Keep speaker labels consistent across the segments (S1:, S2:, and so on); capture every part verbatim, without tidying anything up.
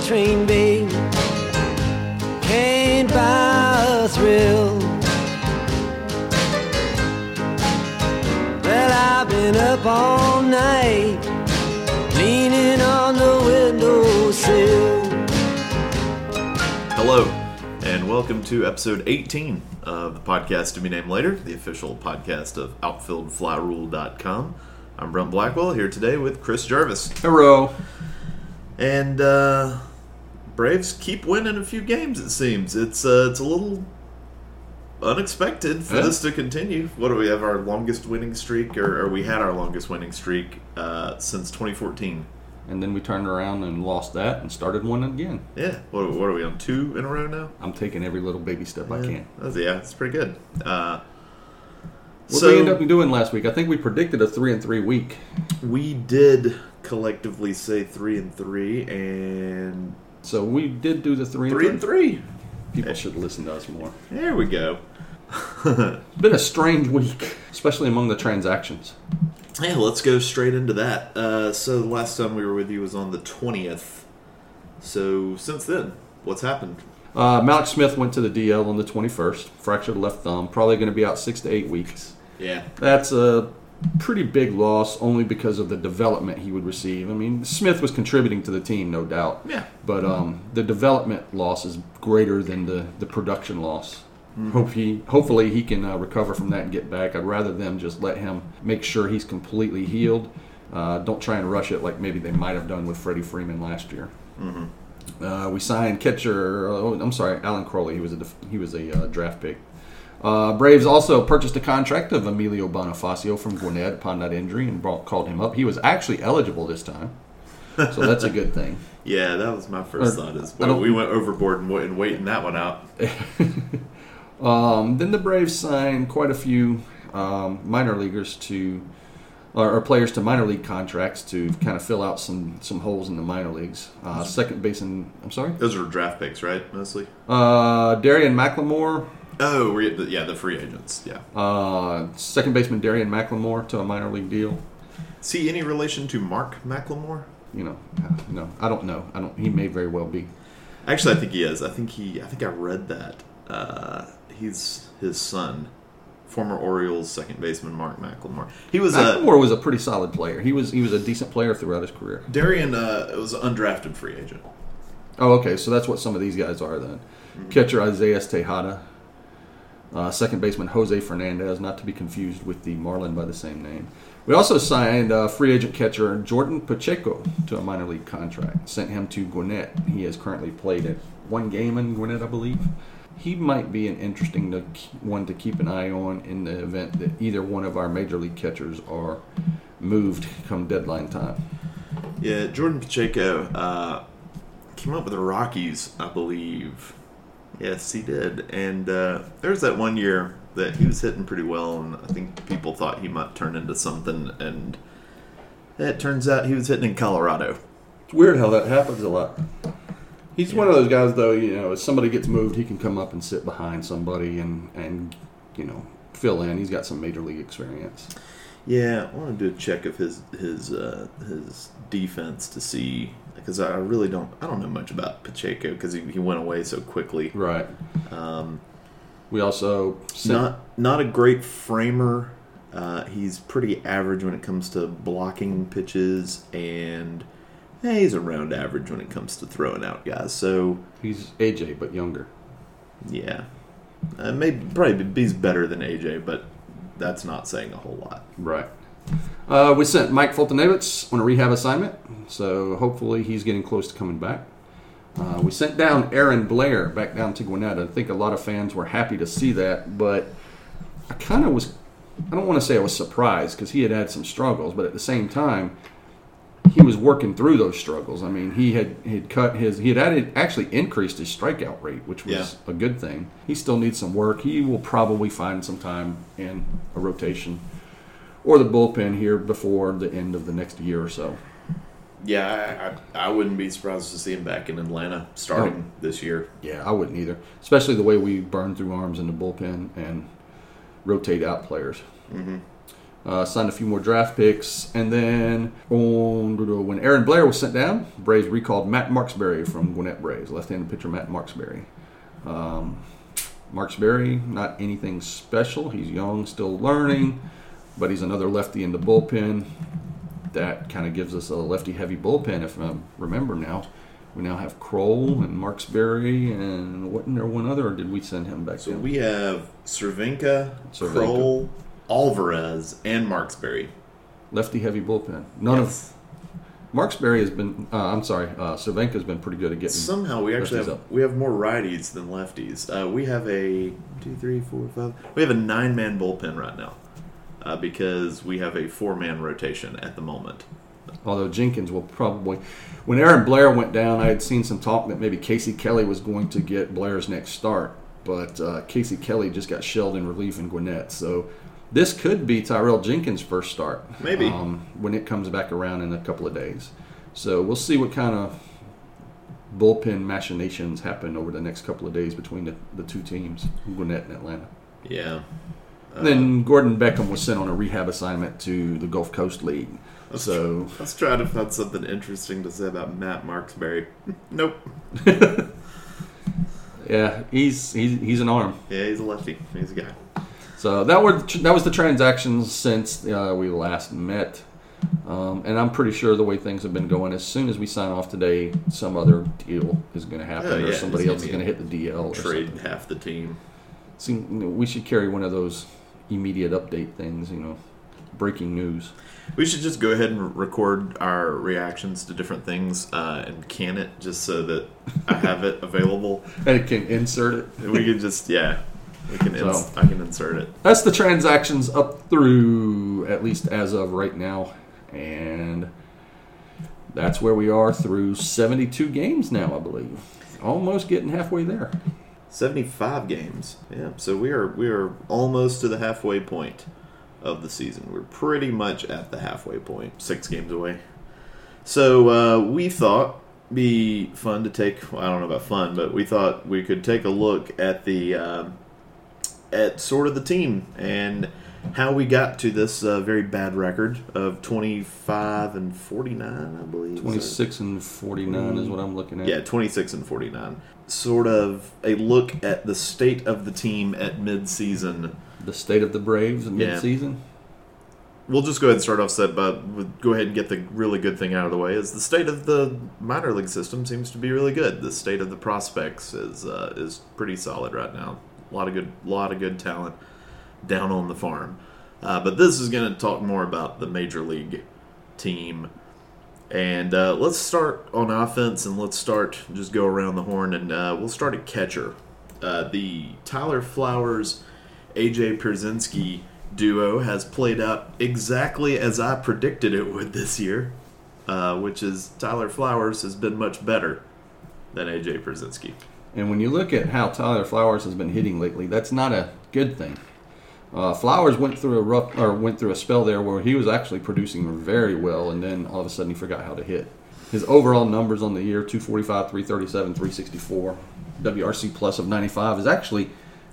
S1: train, babe, can't buy a thrill. Well, I've been up all night, leaning on the windowsill.
S2: Hello, and welcome to episode eighteen of the podcast To Be Named Later, the official podcast of outfield fly rule dot com. I'm Brent Blackwell, here today with Chris Jarvis.
S3: Hello.
S2: And uh, Braves keep winning a few games, it seems. It's uh, it's a little unexpected for
S3: yeah.
S2: this to continue. What do we have, our longest winning streak, or, or we had our longest winning streak uh, since twenty fourteen.
S3: And then we turned around and lost that and started one again.
S2: Yeah. What, what are we on, two in a row now?
S3: I'm taking every little baby step
S2: yeah.
S3: I can.
S2: That's, yeah, it's pretty good. Uh,
S3: what
S2: so,
S3: did we end up doing last week? I think we predicted a three and three week.
S2: We did collectively say three and three, and
S3: so we did do the three and
S2: three.
S3: three.
S2: And three.
S3: People should listen to us more.
S2: There we go.
S3: It's been a strange week, especially among the transactions.
S2: Hey, let's go straight into that. Uh, so the last time we were with you was on the twentieth. So since then, what's happened?
S3: Uh, Malik Smith went to the D L on the twenty-first, fractured left thumb, probably going to be out six to eight weeks.
S2: Yeah.
S3: That's a pretty big loss only because of the development he would receive. I mean, Smith was contributing to the team, no doubt.
S2: Yeah.
S3: But um, the development loss is greater than the, the production loss. Mm-hmm. Hope he, hopefully he can uh, recover from that and get back. I'd rather them just let him make sure he's completely healed. Uh, don't try and rush it like maybe they might have done with Freddie Freeman last year. Mm-hmm. Uh, we signed catcher. Oh, I'm sorry, Alan Crowley. He was a he was a uh, draft pick. Uh, Braves also purchased a contract of Emilio Bonifacio from Gwinnett upon that injury and brought, called him up. He was actually eligible this time, so that's a good thing.
S2: Yeah, that was my first
S3: or,
S2: thought. Is well, we went overboard and, and waiting that one out.
S3: um, then the Braves signed quite a few um, minor leaguers to, or, or players to minor league contracts to kind of fill out some, some holes in the minor leagues. Uh, second baseman, I'm sorry?
S2: Those are draft picks, right, mostly?
S3: Uh, Darian McLemore.
S2: Oh, we're, yeah, the free agents, yeah.
S3: Uh, second baseman Darian McLemore to a minor league deal.
S2: See any relation to Mark McLemore?
S3: You know, no, I don't know. I don't. He may very well be.
S2: Actually, I think he is. I think he. I think I read that. Uh, he's his son, former Orioles second baseman Mark McLemore. He was
S3: McLemore
S2: a,
S3: was a pretty solid player. He was he was a decent player throughout his career.
S2: Darian uh, was an undrafted free agent.
S3: Oh, okay. So that's what some of these guys are then. Mm-hmm. Catcher Isaiah Tejada. Uh, second baseman Jose Fernandez, not to be confused with the Marlin by the same name. We also signed uh, free agent catcher Jordan Pacheco to a minor league contract. Sent him to Gwinnett. He has currently played at one game in Gwinnett, I believe. He might be an interesting to, one to keep an eye on in the event that either one of our major league catchers are moved come deadline time.
S2: Yeah, Jordan Pacheco uh, came up with the Rockies, I believe. Yes, he did. And uh, there was that one year that he was hitting pretty well, and I think people thought he might turn into something, and it turns out he was hitting in Colorado.
S3: It's weird how that happens a lot. He's yeah. one of those guys, though, you know, if somebody gets moved, he can come up and sit behind somebody and, and you know, fill in. He's got some major league experience.
S2: Yeah, I want to do a check of his his uh, his defense to see, because I really don't I don't know much about Pacheco because he, he went away so quickly.
S3: Right.
S2: Um,
S3: we also sent,
S2: not not a great framer. Uh, he's pretty average when it comes to blocking pitches, and eh, he's around average when it comes to throwing out guys. So
S3: he's A J but younger.
S2: Yeah, uh, maybe probably he's better than A J, but that's not saying a whole lot.
S3: Right. Uh, we sent Mike Fultonevich on a rehab assignment, so hopefully he's getting close to coming back. Uh, we sent down Aaron Blair back down to Gwinnett. I think a lot of fans were happy to see that, but I kind of was, I don't want to say I was surprised because he had had some struggles, but at the same time, he was working through those struggles. I mean, he had he had cut his, he had added, actually increased his strikeout rate, which was yeah. a good thing. He still needs some work. He will probably find some time in a rotation or the bullpen here before the end of the next year or so.
S2: Yeah, I, I wouldn't be surprised to see him back in Atlanta starting oh. this year.
S3: Yeah, I wouldn't either, especially the way we burn through arms in the bullpen and rotate out players.
S2: Mm-hmm.
S3: Uh, signed a few more draft picks. And then on, when Aaron Blair was sent down, Braves recalled Matt Marksberry from Gwinnett Braves, left-handed pitcher Matt Marksberry. Um, Marksberry, not anything special. He's young, still learning, but he's another lefty in the bullpen. That kind of gives us a lefty-heavy bullpen, if I remember now. We now have Kroll and Marksberry, and wasn't there one other, or did we send him back
S2: So
S3: in?
S2: we have Cervenka,
S3: Cervenka.
S2: Kroll, Alvarez, and Marksberry.
S3: Lefty-heavy bullpen. None
S2: Yes.
S3: of Marksberry has been. Uh, I'm sorry, uh, Cervenka's been pretty good at getting.
S2: Somehow we actually
S3: lefties
S2: have
S3: up.
S2: we have more righties than lefties. Uh, we have a two, three, four, five. We have a nine-man bullpen right now uh, because we have a four-man rotation at the moment.
S3: Although Jenkins will probably, when Aaron Blair went down, I had seen some talk that maybe Casey Kelly was going to get Blair's next start, but uh, Casey Kelly just got shelled in relief in Gwinnett, so this could be Tyrell Jenkins' first start.
S2: Maybe.
S3: Um, when it comes back around in a couple of days. So we'll see what kind of bullpen machinations happen over the next couple of days between the, the two teams, Gwinnett and Atlanta.
S2: Yeah. Uh,
S3: Then Gordon Beckham was sent on a rehab assignment to the Gulf Coast League.
S2: let's,
S3: So
S2: let's try to find something interesting to say about Matt Marksberry. Nope.
S3: yeah, he's he's he's an arm.
S2: Yeah, he's a lefty. He's a guy.
S3: So that were that was the transactions since uh, we last met, um, and I'm pretty sure the way things have been going, as soon as we sign off today, some other deal is going to happen,
S2: Oh, yeah,
S3: or somebody
S2: it's
S3: else is
S2: gonna
S3: going
S2: be
S3: to hit the D L. Or
S2: Trade
S3: something.
S2: half the team.
S3: See, you know, we should carry one of those immediate update things, you know, breaking news.
S2: We should just go ahead and record our reactions to different things uh, and can it just so that I have it available.
S3: And it can insert it.
S2: We can just, yeah, we can. Ins-
S3: So-
S2: I can insert it.
S3: That's the transactions up through, at least as of right now. And that's where we are through seventy-two games now, I believe. Almost getting halfway there.
S2: seventy-five games. Yeah, so we are we are almost to the halfway point of the season. We're pretty much at the halfway point, six games away. So uh, we thought be fun to take. Well, I don't know about fun, but we thought we could take a look at the um, at sort of the team and how we got to this uh, very bad record of twenty-five and forty-nine, I believe.
S3: twenty-six and forty-nine is what I'm looking at.
S2: Yeah, twenty-six and forty-nine. Sort of a look at the state of the team at mid-season.
S3: The state of the Braves in
S2: Yeah.
S3: mid-season.
S2: We'll just go ahead and start off set, but we'll go ahead and get the really good thing out of the way. Is the state of the minor league system seems to be really good. The state of the prospects is uh, is pretty solid right now. A lot of good, lot of good talent down on the farm. Uh, but this is going to talk more about the major league team. And uh, let's start on offense, and let's start just go around the horn, and uh, we'll start at catcher. Uh, the Tyler Flowers, A J Pierzynski duo has played out exactly as I predicted it would this year, uh, which is Tyler Flowers has been much better than A J Pierzynski.
S3: And when you look at how Tyler Flowers has been hitting lately, that's not a good thing. Uh, Flowers went through a rough, or went through a spell there where he was actually producing very well, and then all of a sudden he forgot how to hit. His overall numbers on the year, two forty-five, three thirty-seven, three sixty-four, W R C plus of ninety-five, is actually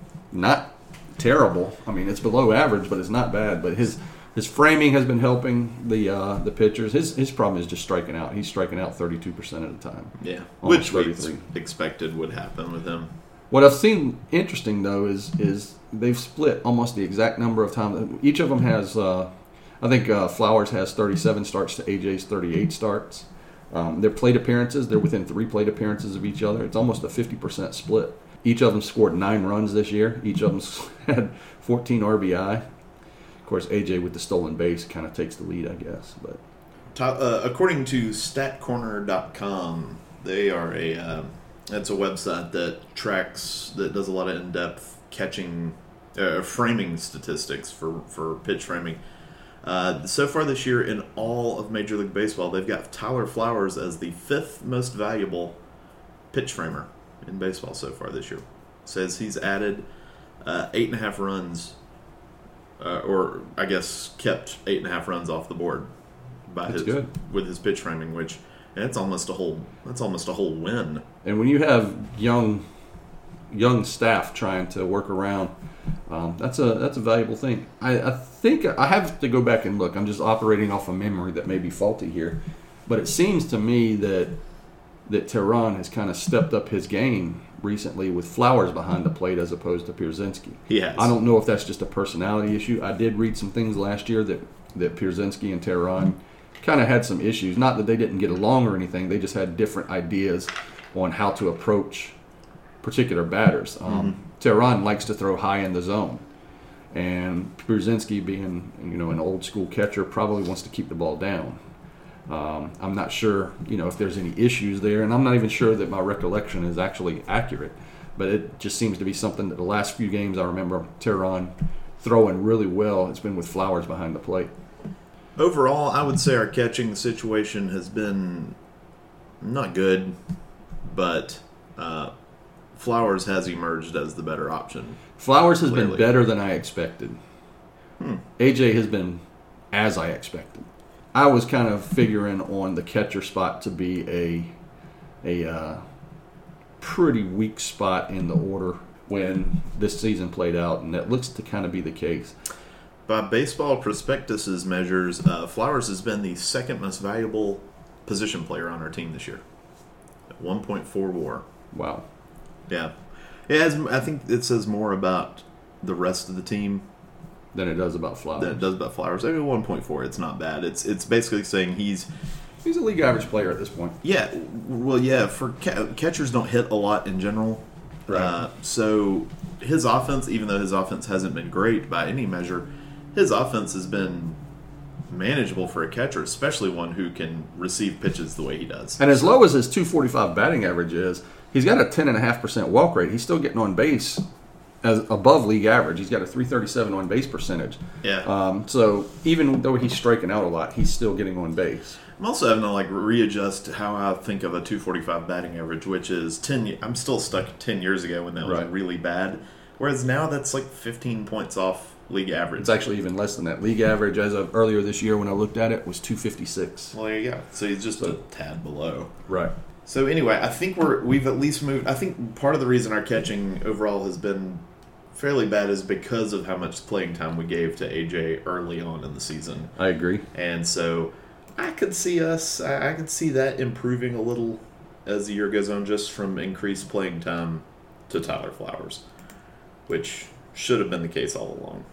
S3: not terrible. I mean, it's below average, but it's not bad. But his his framing has been helping the uh, the pitchers. His his problem is just striking out. He's striking out thirty-two percent of the time.
S2: Yeah,
S3: Almost
S2: which we
S3: thirty-three.
S2: expected would happen with him.
S3: What I've seen interesting though is is they've split almost the exact number of times. Each of them has, uh, I think uh, Flowers has thirty-seven starts to A J's thirty-eight starts. Um, their plate appearances, they're within three plate appearances of each other. It's almost a fifty percent split. Each of them scored nine runs this year. Each of them had fourteen R B I. Of course, A J with the stolen base kind of takes the lead, I guess. But
S2: Uh, according to stat corner dot com, they are a uh, that's a website that tracks that does a lot of in-depth catching, uh, framing statistics for for pitch framing. Uh, so far this year, in all of Major League Baseball, they've got Tyler Flowers as the fifth most valuable pitch framer in baseball so far this year. Says he's added uh, eight and a half runs, uh, or I guess kept eight and a half runs off the board by
S3: That's
S2: his
S3: good.
S2: with his pitch framing, which that's almost a whole that's almost a whole win.
S3: and when you have young young staff trying to work around um, that's a that's a valuable thing. I, I think I have to go back and look. I'm just operating off a memory that may be faulty here, but it seems to me that that Tehran has kind of stepped up his game recently with Flowers behind the plate as opposed to Pierzynski.
S2: He has.
S3: I don't know if that's just a personality issue. I did read some things last year that, that Pierzynski and Tehran kind of had some issues. Not that they didn't get along or anything. They just had different ideas on how to approach particular batters. Um, mm-hmm. Tehran likes to throw high in the zone. And Pierzynski, being you know an old school catcher, probably wants to keep the ball down. Um, I'm not sure, you know, if there's any issues there, and I'm not even sure that my recollection is actually accurate. But it just seems to be something that the last few games I remember Tehran throwing really well. It's been with Flowers behind the plate.
S2: Overall, I would say our catching situation has been not good, but uh, Flowers has emerged as the better option.
S3: Flowers has
S2: lately.
S3: been better than I expected.
S2: Hmm.
S3: A J has been as I expected. I was kind of figuring on the catcher spot to be a a uh, pretty weak spot in the order when this season played out, and that looks to kind of be the case.
S2: By Baseball Prospectus's measures, uh, Flowers has been the second most valuable position player on our team this year. At one point four WAR.
S3: Wow.
S2: Yeah. It has, I think it says more about the rest of the team
S3: than it does about Flowers.
S2: than it does about Flowers. I mean, one point four, it's not bad. It's it's basically saying he's...
S3: He's a league average player at this point.
S2: Yeah. Well, yeah, for ca- catchers don't hit a lot in general.
S3: Right.
S2: Uh, so his offense, even though his offense hasn't been great by any measure, his offense has been manageable for a catcher, especially one who can receive pitches the way he does.
S3: And as low as his two forty-five batting average is, he's got a ten point five percent walk rate. He's still getting on base as above league average. He's got a three thirty-seven on base percentage.
S2: Yeah.
S3: Um, so even though he's striking out a lot, he's still getting on base.
S2: I'm also having to like readjust how I think of a two forty-five batting average, which is ten. I'm still stuck ten years ago when that was
S3: Right.
S2: really bad. Whereas now that's like fifteen points off league average.
S3: It's actually even less than that. League average as of earlier this year when I looked at it was two fifty-six.
S2: Well, there you go. So he's just
S3: So-
S2: a tad below.
S3: Right.
S2: So anyway, I think we're we've at least moved. I think part of the reason our catching overall has been fairly bad is because of how much playing time we gave to A J early on in the season.
S3: I agree.
S2: And so I could see us, I, I could see that improving a little as the year goes on just from increased playing time to Tyler Flowers, which should have been the case all along.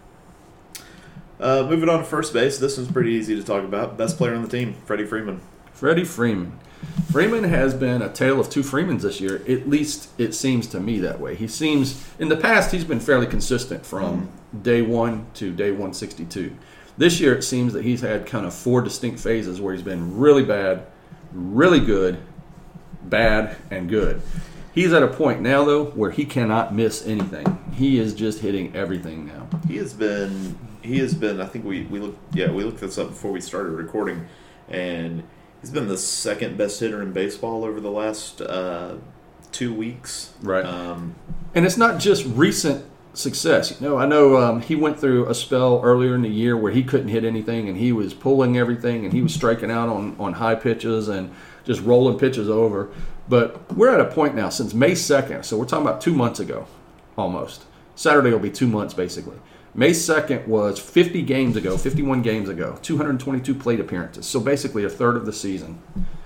S2: Uh, moving on to first base, this one's pretty easy to talk about. Best player on the team, Freddie Freeman.
S3: Freddie Freeman. Freeman has been a tale of two Freemans this year. At least it seems to me that way. He seems, in the past, he's been fairly consistent from mm. day one to day one sixty-two. This year, it seems that he's had kind of four distinct phases where he's been really bad, really good, bad, and good. He's at a point now, though, where he cannot miss anything. He is just hitting everything now.
S2: He has been, he has been, I think we, we looked, yeah, we looked this up before we started recording, and he's been the second best hitter in baseball over the last uh, two weeks.
S3: Right.
S2: Um,
S3: and it's not just recent success. You know, I know um, he went through a spell earlier in the year where he couldn't hit anything, and he was pulling everything, and he was striking out on, on high pitches and just rolling pitches over. But we're at a point now since May second, so we're talking about two months ago, almost. Saturday will be two months, basically. May second was fifty games ago, fifty-one games ago, two hundred twenty-two plate appearances, so basically a third of the season.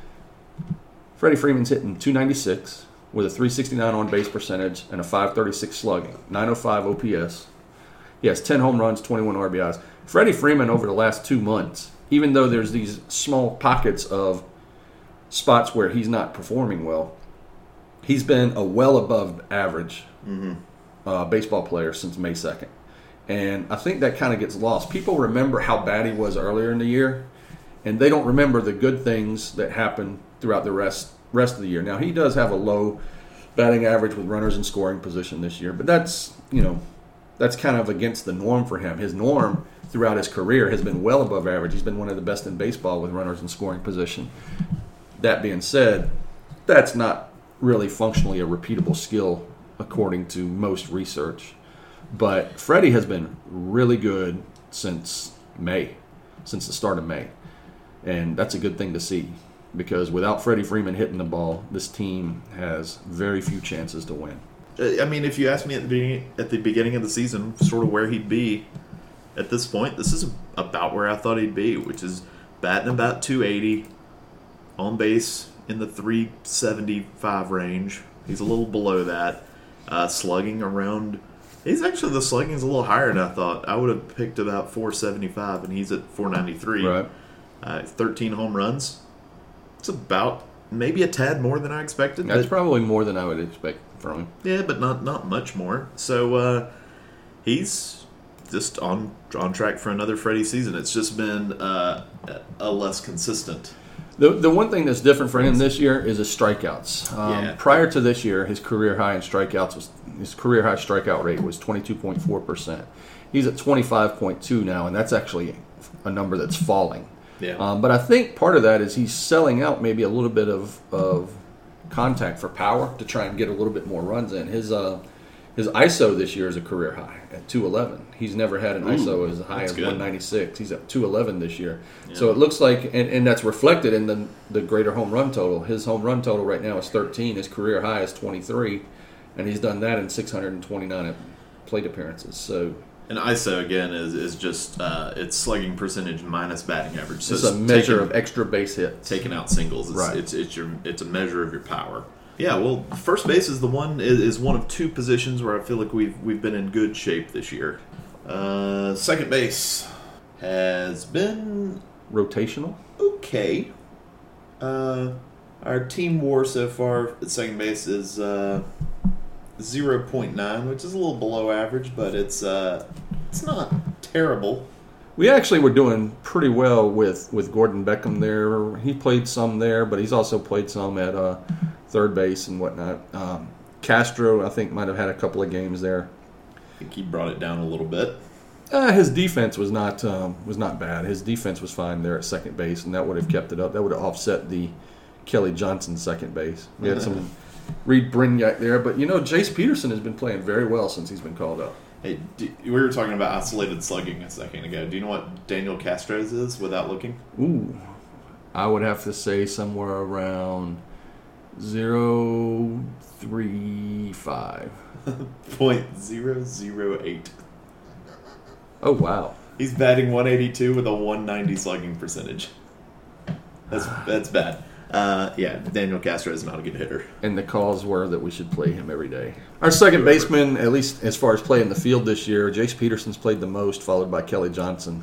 S3: Freddie Freeman's hitting two ninety-six with a three sixty-nine on-base percentage and a five thirty-six slugging, nine oh five O P S. He has ten home runs, twenty-one R B Is. Freddie Freeman over the last two months, even though there's these small pockets of spots where he's not performing well, he's been a well above average mm-hmm. uh, baseball player since May second. And I think that kind of gets lost. People remember how bad he was earlier in the year, and they don't remember the good things that happened throughout the rest rest of the year. Now, he does have a low batting average with runners in scoring position this year, but that's, you know, that's kind of against the norm for him. His norm throughout his career has been well above average. He's been one of the best in baseball with runners in scoring position. That being said, that's not really functionally a repeatable skill according to most research. But Freddie has been really good since May, since the start of May. And that's a good thing to see, because without Freddie Freeman hitting the ball, this team has very few chances to win.
S2: I mean, if you asked me at the beginning, at the beginning of the season, sort of where he'd be at this point, this is about where I thought he'd be, which is batting about two eighty, on base in the three seventy-five range. He's a little below that. Uh, slugging around. He's actually, the slugging is a little higher than I thought. I would have picked about four seventy-five, and he's at four ninety-three.
S3: Right.
S2: Uh, thirteen home runs. It's about maybe a tad more than I expected.
S3: That's
S2: but,
S3: probably more than I would expect from him.
S2: yeah, but not not much more. So uh, he's just on on track for another Freddie season. It's just been uh, a less consistent.
S3: The the one thing that's different for him this year is his strikeouts. Um,
S2: Yeah.
S3: Prior to this year, his career high in strikeouts was his career high strikeout rate was twenty-two point four percent. He's at twenty-five point two now, and that's actually a number that's falling.
S2: Yeah.
S3: Um, but I think part of that is he's selling out maybe a little bit of, of contact for power to try and get a little bit more runs in. His uh, his I S O this year is a career high at two eleven. He's never had an
S2: Ooh,
S3: I S O as high
S2: that's
S3: as
S2: good.
S3: one ninety-six. He's at two eleven this year.
S2: Yeah.
S3: So it looks like, and, and that's reflected in the the greater home run total. His home run total right now is thirteen. His career high is twenty-three, and he's done that in six hundred twenty-nine plate appearances. So
S2: And I S O, again, is, is just uh, it's slugging percentage minus batting average. So
S3: it's a measure
S2: taking,
S3: of extra base hits.
S2: taking out singles. It's,
S3: Right.
S2: it's it's your it's a measure of your power. Yeah, well, first base is the one is, is one of two positions where I feel like we've we've been in good shape this year. Uh, second base has been
S3: Rotational.
S2: okay. Uh, our team WAR so far at second base is uh, zero point nine, which is a little below average, but it's uh, it's not terrible.
S3: We actually were doing pretty well with, with Gordon Beckham there. He played some there, but he's also played some at uh, third base and whatnot. Um, Castro, I think, might have had a couple of games there.
S2: I think he brought it down a little bit.
S3: Uh, his defense was not um, was not bad. His defense was fine there at second base, and that would have kept it up. That would have offset the Kelly Johnson second base. We had some Reed Brignac there, but you know, Jace Peterson has been playing very well since he's been called up.
S2: Hey, do, we were talking about isolated slugging a second ago. Do you know what Daniel Castro's is without looking?
S3: Ooh, I would have to say somewhere around zero three five.
S2: Point zero zero eight.
S3: Oh wow!
S2: He's batting one eighty-two with a one ninety slugging percentage. That's that's bad. Uh, yeah, Daniel Castro is not a good hitter.
S3: And the calls were that we should play him every day. Our second
S2: Whoever.
S3: baseman, at least as far as play in the field this year, Jace Peterson's played the most, followed by Kelly Johnson.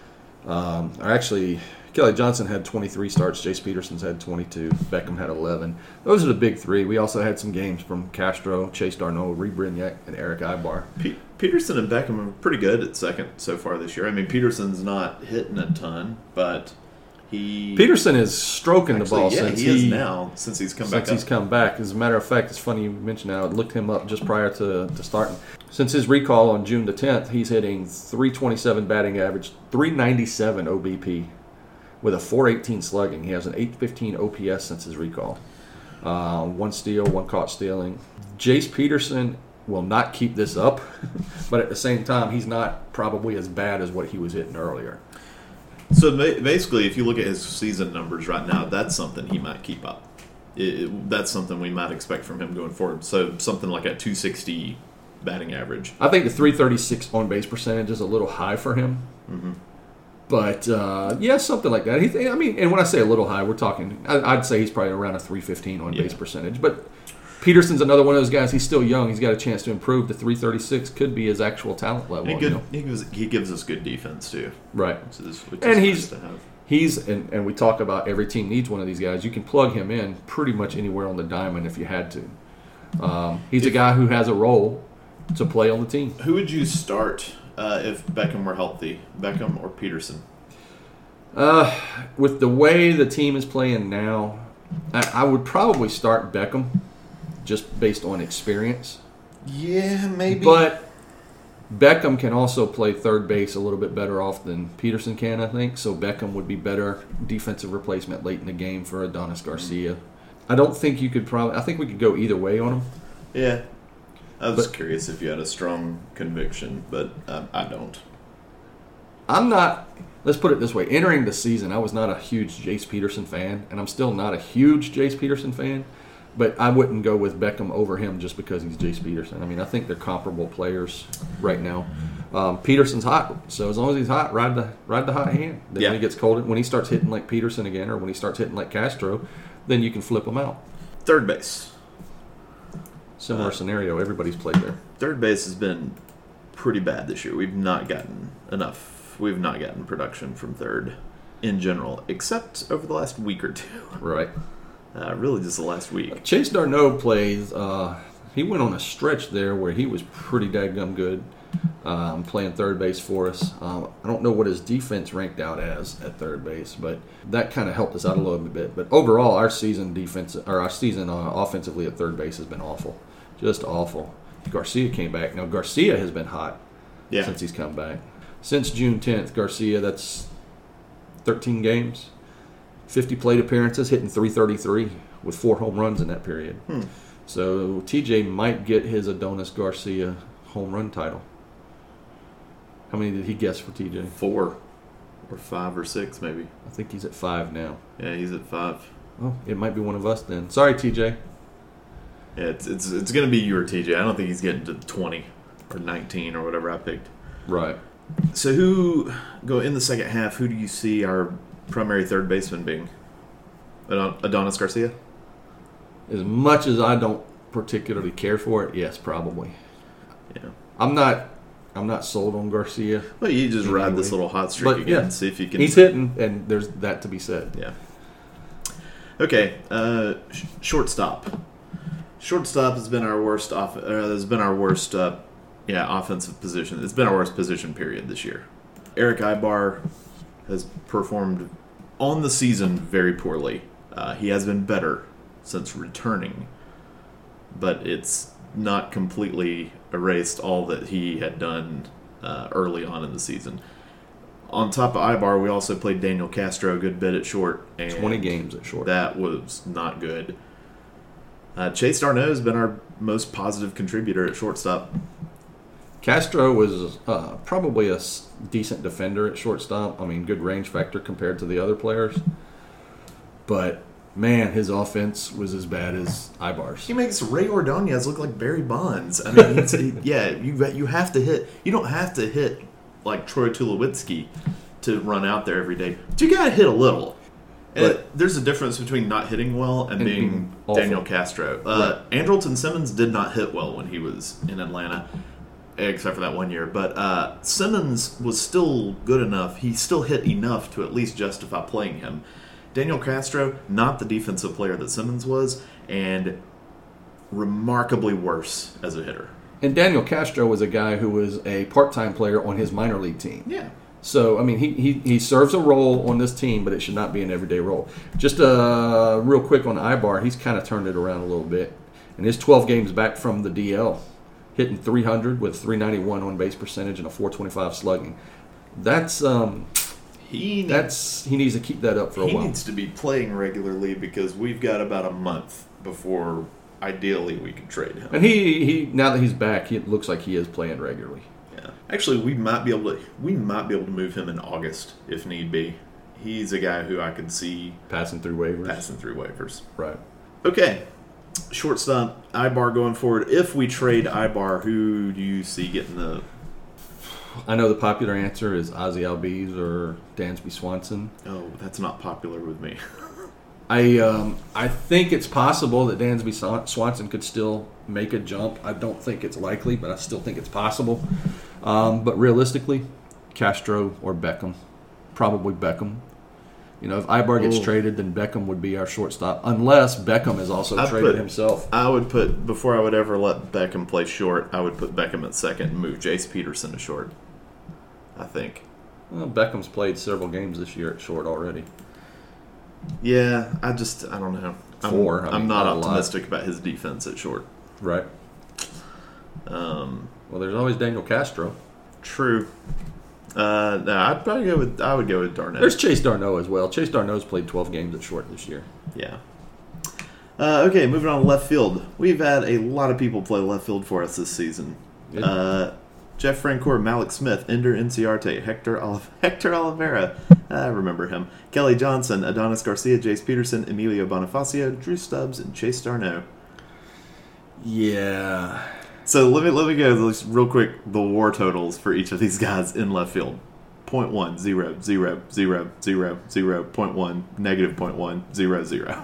S3: Um, or actually, Kelly Johnson had twenty-three starts. Jace Peterson's had twenty-two. Beckham had eleven. Those are the big three. We also had some games from Castro, Chase Darno, Reed Brignac, and Eric Ibar.
S2: Pe- Peterson and Beckham are pretty good at second so far this year. I mean, Peterson's not hitting a ton, but he
S3: Peterson is stroking
S2: actually,
S3: the ball
S2: yeah,
S3: since
S2: he is now since he's come
S3: since
S2: back
S3: he's
S2: up.
S3: come back. As a matter of fact, it's funny you mentioned that. I looked him up just prior to, to starting. Since his recall on June the tenth, he's hitting three twenty-seven batting average, three ninety-seven O B P, with a four eighteen slugging. He has an eight fifteen O P S since his recall. Uh, one steal, one caught stealing. Jace Peterson will not keep this up, but at the same time, he's not probably as bad as what he was hitting earlier.
S2: So ba- basically, if you look at his season numbers right now, that's something he might keep up. It, it- that's something we might expect from him going forward. So something like a two sixty batting average.
S3: I think the three thirty-six on base percentage is a little high for him.
S2: Mm-hmm.
S3: But, uh, yeah, something like that. He, I mean, and when I say a little high, we're talking, I, I'd say he's probably around a three fifteen on
S2: Yeah.
S3: base percentage. But Peterson's another one of those guys. He's still young. He's got a chance to improve. The three thirty-six could be his actual talent level.
S2: He,
S3: you
S2: good,
S3: know?
S2: he, gives, he gives us good defense, too.
S3: Right.
S2: Which is, which
S3: And
S2: is
S3: he's-
S2: nice to have.
S3: He's, and, and we talk about every team needs one of these guys. You can plug him in pretty much anywhere on the diamond if you had to. Um, he's a guy who has a role to play on the team.
S2: Who would you start uh, if Beckham were healthy? Beckham or Peterson?
S3: Uh, with the way the team is playing now, I, I would probably start Beckham just based on experience.
S2: Yeah, maybe.
S3: But Beckham can also play third base a little bit better off than Peterson can, I think. So Beckham would be better defensive replacement late in the game for Adonis Garcia. I don't think you could probably. I think we could go either way on him.
S2: yeah. I was
S3: But-
S2: curious if you had a strong conviction, but um, I don't.
S3: I'm not. Let's put it this way: entering the season, I was not a huge Jace Peterson fan, and I'm still not a huge Jace Peterson fan. But I wouldn't go with Beckham over him just because he's Jace Peterson. I mean, I think they're comparable players right now. Um, Peterson's hot, so as long as he's hot, ride the ride the hot hand. Then
S2: Yeah.
S3: when he gets cold, when he starts hitting like Peterson again, or when he starts hitting like Castro, then you can flip him out.
S2: Third base.
S3: Similar
S2: Uh,
S3: scenario. Everybody's played there.
S2: Third base has been pretty bad this year. We've not gotten enough. We've not gotten production from third in general, except over the last week or two.
S3: Right.
S2: Uh, really, just the last week.
S3: Chase Darno plays. Uh, he went on a stretch there where he was pretty dadgum good, um, playing third base for us. Um, I don't know what his defense ranked out as at third base, but that kind of helped us out a little bit. But overall, our season defense or our season uh, offensively at third base has been awful, just awful. Garcia came back. Now Garcia has been hot
S2: Yeah.
S3: since he's come back. Since June tenth, Garcia, that's thirteen games, fifty plate appearances, hitting three thirty-three with four home runs in that period.
S2: Hmm.
S3: So T J might get his Adonis Garcia home run title. How many did he guess for T J?
S2: Four or five or six, maybe.
S3: I think he's at five now.
S2: Yeah, he's at five.
S3: Oh, it might be one of us then. Sorry, T J.
S2: Yeah, it's it's it's gonna be you or T J. I don't think he's getting to twenty or nineteen or whatever I picked.
S3: Right.
S2: So who go in the second half? Who do you see our primary third baseman being? Adon- Adonis Garcia.
S3: As much as I don't particularly care for it, yes, probably.
S2: Yeah.
S3: I'm not. I'm not sold on Garcia.
S2: Well, you just ride this
S3: Anyway.
S2: little hot streak
S3: But,
S2: again
S3: yeah,
S2: and see if you can.
S3: He's hitting, and there's that to be said.
S2: Yeah. Okay. Uh, sh- shortstop. Shortstop has been our worst. Off- uh, has been our worst. Uh, yeah, offensive position. It's been our worst position period this year. Eric Ibar has performed on the season very poorly. Uh, he has been better since returning, but it's not completely erased all that he had done uh, early on in the season. On top of Ibar, we also played Daniel Castro a good bit at short. And
S3: twenty games at short.
S2: That was not good. Uh, Chase Darno has been our most positive contributor at shortstop.
S3: Castro was uh, probably a s- decent defender at shortstop. I mean, good range factor compared to the other players. But, man, his offense was as bad as Ibar's.
S2: He makes Ray Ordonez look like Barry Bonds. I mean, he's, he, yeah, you you have to hit. You don't have to hit like Troy Tulowitzki to run out there every day. But you got to hit a little. And
S3: But-
S2: it- there's a difference between not hitting well and,
S3: And
S2: being
S3: being awful.
S2: Daniel Castro. Uh, Andrelton Simmons did not hit well when he was in Atlanta, except for that one year. But uh, Simmons was still good enough. He still hit enough to at least justify playing him. Daniel Castro, not the defensive player that Simmons was, and remarkably worse as a hitter.
S3: And Daniel Castro was a guy who was a part-time player on his minor league team.
S2: Yeah.
S3: So, I mean, he, he, he serves a role on this team, but it should not be an everyday role. Just uh, real quick on Ibar, he's kind of turned it around a little bit. In his twelve games back from the D L, hitting three hundred with three ninety-one on base percentage and a four twenty-five slugging. That's um,
S2: He
S3: that's he needs to keep that up for a
S2: he
S3: while.
S2: needs to be playing regularly because we've got about a month before ideally we could trade him.
S3: And he, he now that he's back, he, it looks like he is playing regularly.
S2: Yeah. Actually, we might be able to we might be able to move him in August if need be. He's a guy who I could see
S3: Passing through waivers.
S2: passing through waivers.
S3: Right.
S2: Okay. Shortstop, Ibar going forward. If we trade Ibar, who do you see getting the...
S3: I know the popular answer is Ozzie Albies or Dansby Swanson.
S2: Oh, that's not popular with me.
S3: I um, I think it's possible that Dansby Swan- Swanson could still make a jump. I don't think it's likely, but I still think it's possible. Um, but realistically, Castro or Beckham. Probably Beckham. You know, if Ibar gets
S2: Ooh.
S3: traded, then Beckham would be our shortstop, unless Beckham has also
S2: I'd
S3: traded
S2: put-
S3: himself.
S2: I would put, before I would ever let Beckham play short, I would put Beckham at second and move Jace Peterson to short. I think.
S3: Well, Beckham's played several games this year at short already.
S2: Yeah, I just, I don't know. I'm,
S3: Four, I
S2: I'm
S3: mean,
S2: not
S3: not a lot.
S2: optimistic about his defense at short.
S3: Right.
S2: Um,
S3: Well, there's always Daniel Castro.
S2: true. Uh, no, I'd probably go with, I would go with Darnett.
S3: There's Chase Darno as well. Chase Darno's played twelve games at short this year.
S2: Yeah. Uh, okay, moving on to left field. We've had a lot of people play left field for us this season.
S3: Yeah.
S2: Uh, Jeff Francoeur, Malik Smith, Ender Inciarte, Hector Olive- Hector Oliveira, I remember him, Kelly Johnson, Adonis Garcia, Jace Peterson, Emilio Bonifacio, Drew Stubbs, and Chase Darno.
S3: Yeah.
S2: So let me let me go real quick the war totals for each of these guys in left field. Point one, zero, zero, zero, zero, zero, point one, negative point one, zero, zero.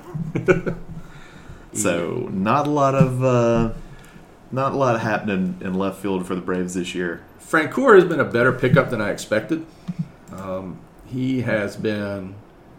S2: So not a lot of uh, not a lot happening in left field for the Braves this year.
S3: Francoeur has been a better pickup than I expected. Um, he has been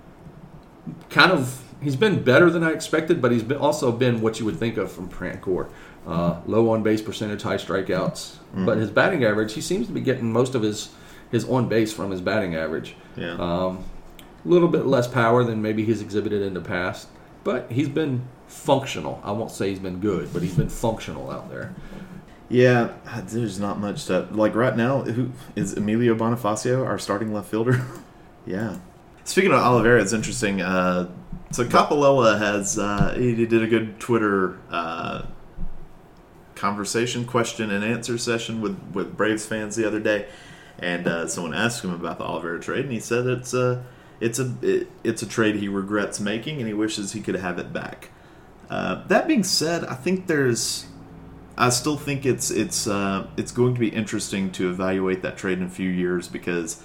S3: kind of he's been better than I expected, but he's been, also been what you would think of from Francoeur. Uh, low on base percentage, high strikeouts, mm. but his batting average, he seems to be getting most of his his on base from his batting average.
S2: Yeah,
S3: um, a little bit less power than maybe he's exhibited in the past, but he's been functional. I won't say he's been good, but he's been functional out there.
S2: Yeah, there's not much to like right now. Who is Emilio Bonifacio, our starting left fielder? Yeah. Speaking of Oliveira, it's interesting. Uh, so Capalella has uh, he did a good Twitter uh, conversation, question and answer session with, with Braves fans the other day, and uh, someone asked him about the Oliveira trade, and he said it's a it's a it, it's a trade he regrets making, and he wishes he could have it back. Uh, that being said, I think there's. I still think it's it's uh, it's going to be interesting to evaluate that trade in a few years because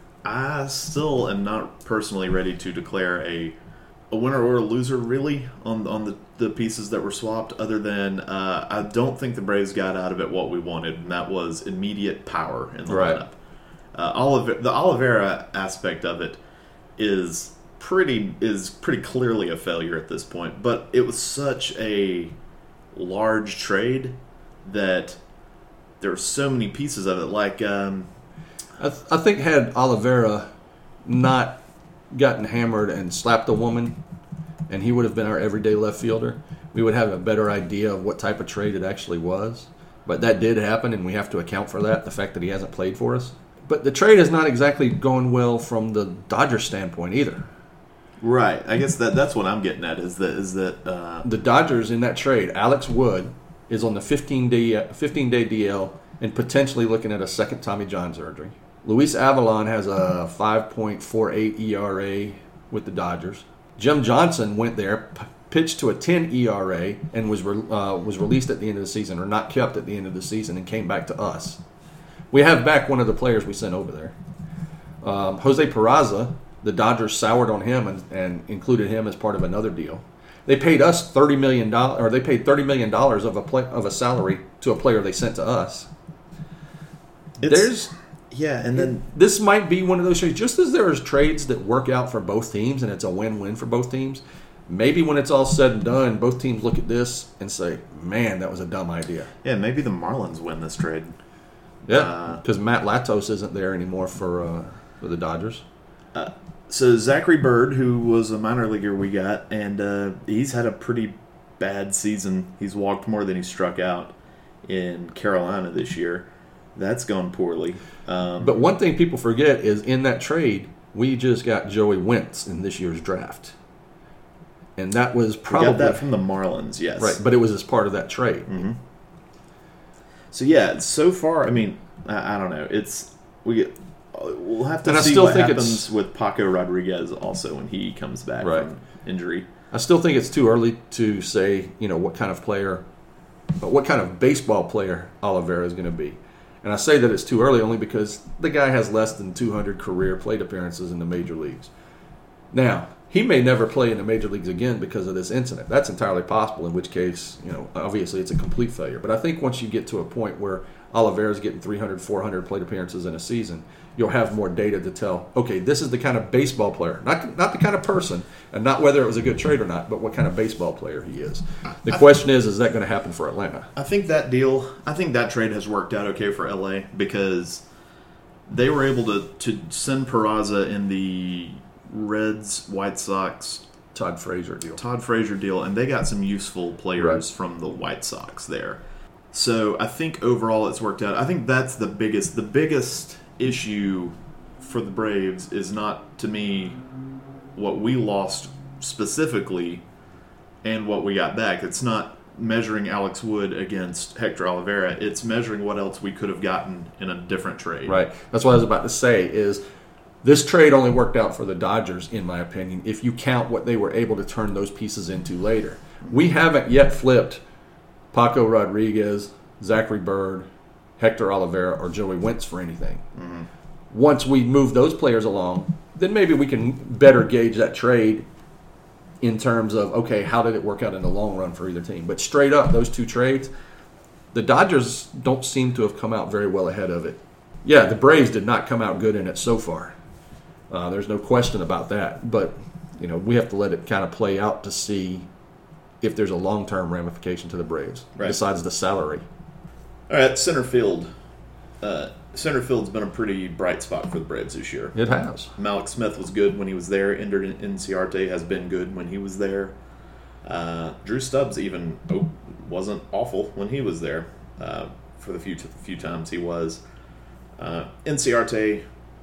S2: I still am not personally ready to declare a a winner or a loser really on on the, the pieces that were swapped. Other than uh, I don't think the Braves got out of it what we wanted, and that was immediate power in the
S3: right.
S2: lineup. Uh, Olive- the Oliveira aspect of it is pretty is pretty clearly a failure at this point, but it was such a large trade that there were so many pieces of it. Like, um,
S3: I, th- I think had Oliveira not gotten hammered and slapped a woman, and he would have been our everyday left fielder, we would have a better idea of what type of trade it actually was. But that did happen, and we have to account for that, the fact that he hasn't played for us. But the trade is not exactly going well from the Dodgers standpoint either.
S2: Right. I guess that that's what I'm getting at is that is that uh,
S3: the Dodgers in that trade, Alex Wood is on the fifteen-day D L and potentially looking at a second Tommy John surgery. Luis Avalon has a five point four eight E R A with the Dodgers. Jim Johnson went there, p- pitched to a ten E R A, and was re- uh, was released at the end of the season, or not kept at the end of the season, and came back to us. We have back one of the players we sent over there. Um, Jose Peraza, the Dodgers soured on him and, and included him as part of another deal. They paid us thirty million dollars, or they paid thirty million dollars of a play, of a salary to a player they sent to us.
S2: it's,
S3: There's
S2: yeah, and then
S3: this might be one of those trades. Just as there's trades that work out for both teams and it's a win-win for both teams, maybe when it's all said and done, both teams look at this and say, "Man, that was a dumb idea."
S2: yeah, maybe the Marlins win this trade.
S3: Yeah, because uh, Matt Latos isn't there anymore for uh, for the Dodgers.
S2: Uh, so Zachary Bird, who was a minor leaguer we got, and uh, he's had a pretty bad season. He's walked more than he struck out in Carolina this year. That's gone poorly. Um,
S3: but one thing people forget is in that trade, we just got Joey Wentz in this year's draft. And that was probably...
S2: we got that from the Marlins, yes.
S3: Right, but it was as part of that trade.
S2: Mm-hmm. So, yeah, so far, I mean, I, I don't know. It's... we get. We'll have to
S3: and
S2: see
S3: I still
S2: what
S3: think
S2: happens
S3: it's,
S2: with Paco Rodriguez also when he comes back
S3: right.
S2: from injury.
S3: I still think it's too early to say, you know, what kind of player, but what kind of baseball player Oliveira is going to be. And I say that it's too early only because the guy has less than two hundred career plate appearances in the major leagues. Now, he may never play in the major leagues again because of this incident. That's entirely possible, in which case, you know, obviously it's a complete failure. But I think once you get to a point where Oliveira's getting three hundred, four hundred plate appearances in a season, you'll have more data to tell, okay, this is the kind of baseball player, not not the kind of person, and not whether it was a good trade or not, but what kind of baseball player he is. The I question th- is, is that going to happen for Atlanta?
S2: I think that deal, I think that trade has worked out okay for L A because they were able to, to send Peraza in the Reds, White Sox,
S3: Todd Frazier deal.
S2: Todd Frazier deal, and they got some useful players right. from the White Sox there. So I think overall it's worked out. I think that's the biggest the biggest issue for the Braves is not, to me, what we lost specifically and what we got back. It's not measuring Alex Wood against Hector Oliveira. It's measuring what else we could have gotten in a different trade.
S3: Right. That's what I was about to say is this trade only worked out for the Dodgers, in my opinion, if you count what they were able to turn those pieces into later. We haven't yet flipped Paco Rodriguez, Zachary Bird, Hector Oliveira, or Joey Wentz for anything. Mm-hmm. Once we move those players along, then maybe we can better gauge that trade in terms of, okay, how did it work out in the long run for either team? But straight up, those two trades, the Dodgers don't seem to have come out very well ahead of it. Yeah, the Braves did not come out good in it so far. Uh, there's no question about that. But, you know, we have to let it kind of play out to see if there's a long-term ramification to the Braves,
S2: right,
S3: besides the salary.
S2: All right, center field. Uh, center field's been a pretty bright spot for the Braves this year.
S3: It has.
S2: Malik Smith was good when he was there. Ender Inciarte has been good when he was there. Uh, Drew Stubbs even oh, wasn't awful when he was there uh, for the few t- few times he was. Uh, Inciarte